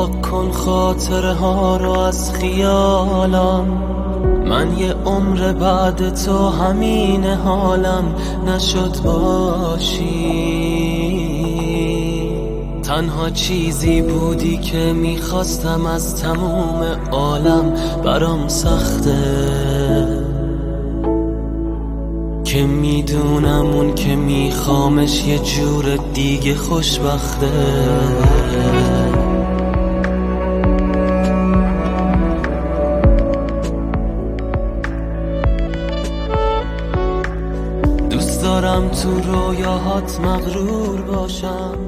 پاک کن خاطره ها رو از خیالم. من یه عمر بعد تو همین حالم نشد باشی. تنها چیزی بودی که میخواستم از تموم عالم، برام سخته که میدونم اون که میخوامش یه جور دیگه خوشبخته. دوست دارم تو رویاهات مغرور باشم،